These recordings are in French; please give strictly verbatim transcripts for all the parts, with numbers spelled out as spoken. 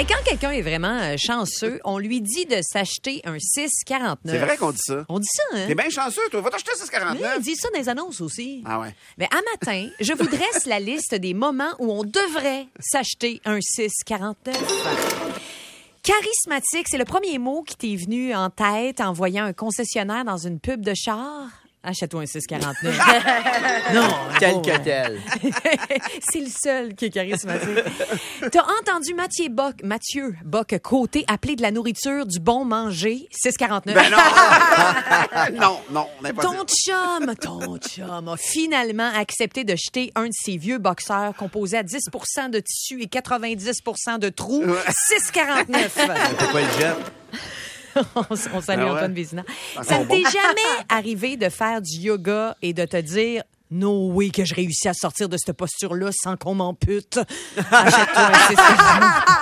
quand quelqu'un est vraiment euh, chanceux, on lui dit de s'acheter un six quarante-neuf. C'est vrai qu'on dit ça. On dit ça, hein? T'es bien chanceux, toi. Va t'acheter six Oui, quarante-neuf. ils disent ça dans les annonces aussi. Ah ouais. Mais à matin, je vous dresse la liste des moments où on devrait s'acheter un six quarante-neuf. Charismatique, c'est le premier mot qui t'est venu en tête en voyant un concessionnaire dans une pub de char? Achète-toi un six quarante-neuf. Non. Quel oh, que tel. C'est le seul qui est charismatique. T'as entendu Mathieu Bock, Mathieu Bock côté appeler de la nourriture du bon manger six quarante-neuf. Ben non! non, non, on n'est pas Ton chum, ton chum a finalement accepté de jeter un de ses vieux boxeurs composé à dix pour cent de tissu et quatre-vingt-dix pour cent de trous. six quarante-neuf. Pourquoi le jet? on, on salue Ah ouais? Antoine Vézina. Ah, Ça ne sont t'est bons. jamais arrivé de faire du yoga et de te dire « No way que je réussis à sortir de cette posture-là sans qu'on m'ampute. Achète-toi un six quarante-neuf. »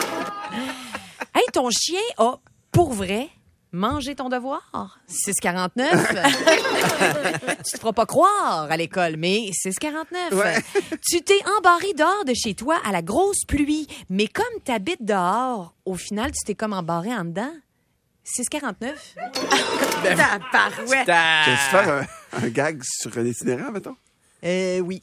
Hey, ton chien a, pour vrai, mangé ton devoir. six quarante-neuf. Tu te feras pas croire à l'école, mais six quarante-neuf. Ouais. Tu t'es embarré dehors de chez toi à la grosse pluie, mais comme t'habites dehors, au final, tu t'es comme embarré en dedans. six quarante-neuf. Tabarouette. Tu veux faire un, un gag sur un itinérant, mettons? Euh, oui.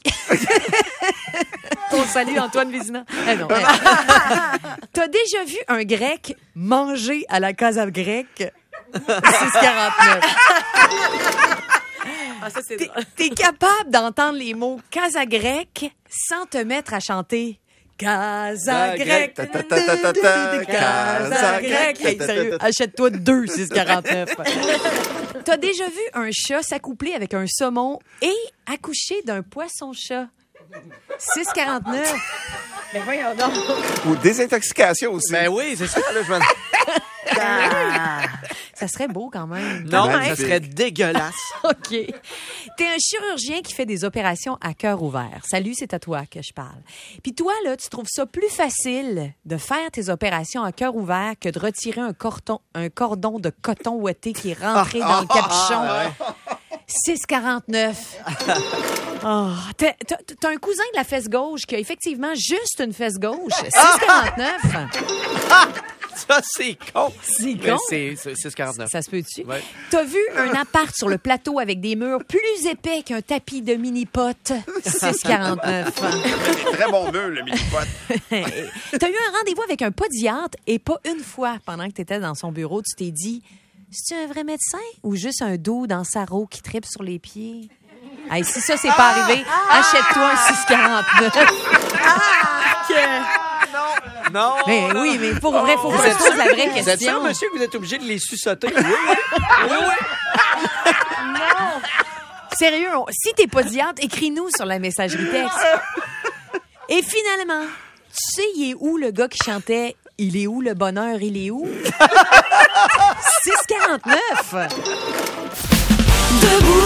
On salue Antoine Vézina. Ah non. T'as déjà vu un grec manger à la casa grecque? six quarante-neuf. Ah, ça, c'est T'es, drôle. t'es capable d'entendre les mots casa grecque sans te mettre à chanter casa grecque. Ta, ta, ta, ta, ta, ta, Casa grecque. Hey, sérieux, achète-toi deux six quarante-neuf. T'as déjà vu un chat s'accoupler avec un saumon et accoucher d'un poisson-chat? six quarante-neuf. Mais voyons donc. Ou désintoxication aussi. Ben oui, c'est ça, là, je me... Ça serait beau quand même. Non, Magnifique. ça serait dégueulasse. OK. T'es un chirurgien qui fait des opérations à cœur ouvert. Salut, c'est à toi que je parle. Puis toi, là, tu trouves ça plus facile de faire tes opérations à cœur ouvert que de retirer un cordon, un cordon de coton ouaté qui est rentré dans le capuchon. six quarante-neuf. Oh, t'as, t'as, t'as un cousin de la fesse gauche qui a effectivement juste une fesse gauche. six quarante-neuf. Ça, c'est con. C'est Mais con. c'est c'est six quarante-neuf. Ça se peut-tu? Ouais. T'as vu un appart sur le plateau avec des murs plus épais qu'un tapis de mini-pot? six quarante-neuf. Des très bon meuble, le mini-pot. T'as eu un rendez-vous avec un podiatre et pas une fois pendant que t'étais dans son bureau, tu t'es dit, c'est-tu un vrai médecin ou juste un dos dans sa roue qui tripe sur les pieds? Hey, si ça, c'est pas arrivé, achète-toi un six quarante-neuf. Non. Mais oui, mais pour vrai, faut Vous qu'on êtes se pose la vraie Vous êtes sûr, question. monsieur, que vous êtes obligé de les suçoter? Oui, oui. Oui, oui. Sérieux, on- si t'es podiatre, écris-nous sur la messagerie texte. Et finalement, tu sais, il est où le gars qui chantait « Il est où le bonheur, il est où? » six quarante-neuf. Debout